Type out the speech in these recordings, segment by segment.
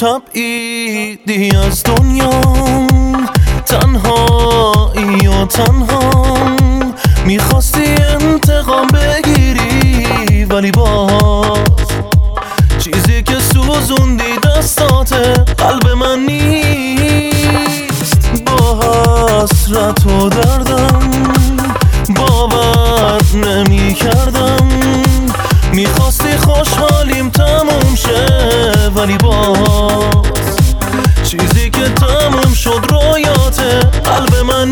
تبعیدی از دنیا، تنهایی و تنها میخواستی انتقام بگیری، ولی باز چیزی که سوزوندی دستات قلب من نیست. با حسرت و دردم باور نمی کردم، میخواستی خوشحالیم تموم شه، ولی باز چیزی که تموم شد رویات قلب من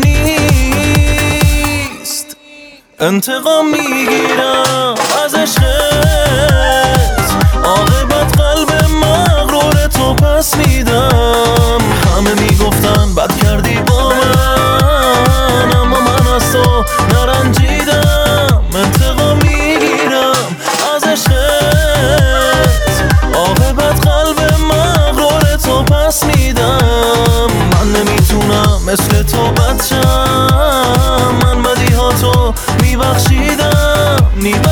نیست. انتقام میگیرم از عشقت، عاقبت قلب مغرور تو پس میدم. همه میگفتن بد کردی با من، اما من از تو نرنجیدم. انتقام میگیرم از عشقت، عاقبت قلب مغرور تو پس میدم. من نمیتونم مثل تو بد شم، من بدیهاتو میبخشیدم.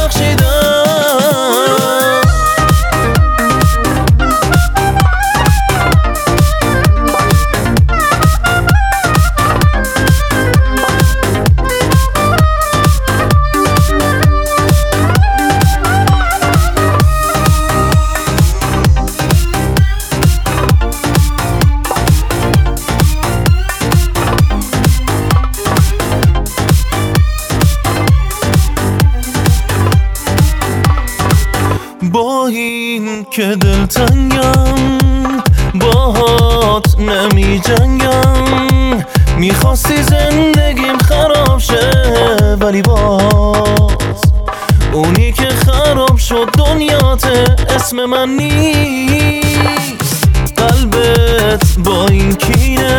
با این که دلتنگم باهات نمی جنگم، میخواستی زندگیم خراب شه، ولی باز اونی که خراب شد دنیاته اسم من نیست. قلبت با این کینه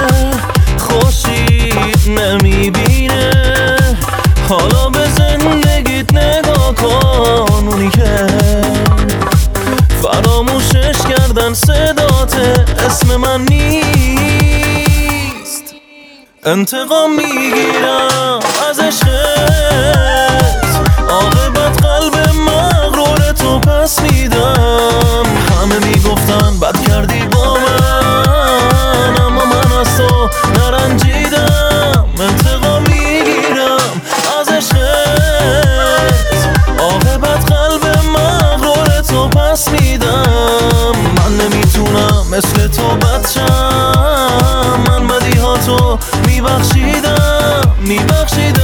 خوشید نمیبینه، حالا به زندگیت نگاه کن. اونی که فراموشش کردن صدات اسم من نیست. انتقام میگیرم از عشقت، عاقبت قلب مغرور تو پس میدم. همه میگفتن بد کردی با من، اما من از تو نرنجیدم. انتقام میگیرم از عشقت، عاقبت قلب مغرور تو پس میدم. من نمیتونم مثل تو بد شم، من بدیهاتو میبخشیدم.